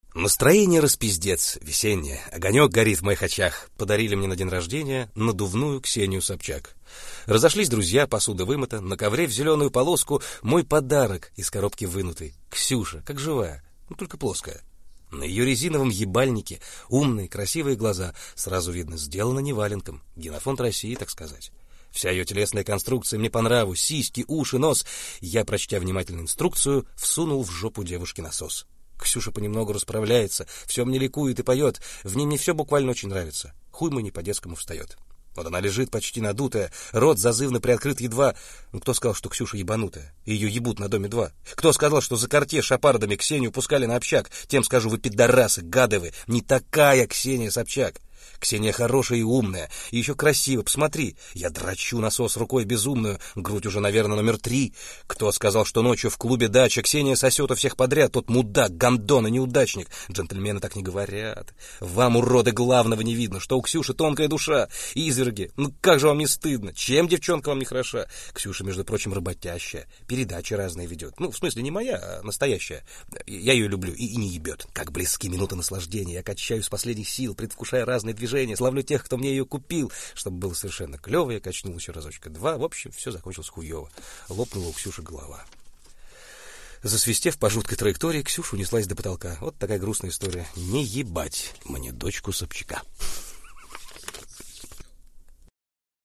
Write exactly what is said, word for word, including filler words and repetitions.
Настроение распиздец, весеннее, огонек горит в моих очах. Подарили мне на день рождения надувную Ксению Собчак. Разошлись друзья, посуда вымыта, на ковре в зеленую полоску мой подарок из коробки вынутый. Ксюша, как живая, ну только плоская. На ее резиновом ебальнике умные, красивые глаза, сразу видно, сделано не валенком, генофонд России, так сказать. Вся ее телесная конструкция мне по нраву, сиськи, уши, нос. Я, прочтя внимательно инструкцию, всунул в жопу девушки насос. Ксюша понемногу расправляется, все мне ликует и поет, в ней мне все буквально очень нравится. Хуй мой не по-детскому встает. Вот она лежит почти надутая, рот зазывно приоткрыт едва. Ну, кто сказал, что Ксюша ебанутая? Ее ебут на доме два. Кто сказал, что за карте шапардами Ксению пускали на общак? Тем скажу, вы пидорасы, гады вы. Не такая Ксения Собчак. Ксения хорошая и умная, и еще красиво. Посмотри, я драчу насос рукой безумную, грудь уже, наверное, номер три. Кто сказал, что ночью в клубе «Дача» Ксения сосет у всех подряд? Тот мудак, гандон и неудачник. Джентльмены так не говорят. Вам, уроды, главного не видно, что у Ксюши тонкая душа. Изверги, ну как же вам не стыдно? Чем девчонка вам не хороша? Ксюша, между прочим, работящая, передачи разные ведет. Ну, в смысле, не моя, а настоящая. Я ее люблю и, и не ебет. Как близки минуты наслаждения. Я качаю с последних сил, предвкушая разные движения. Славлю тех, кто мне ее купил, чтобы было совершенно клево. Я качнул еще разочка два. В общем, все закончилось хуево. Лопнула у Ксюши голова. Засвистев по жуткой траектории, Ксюша унеслась до потолка. Вот такая грустная история. Не ебать мне дочку Собчака.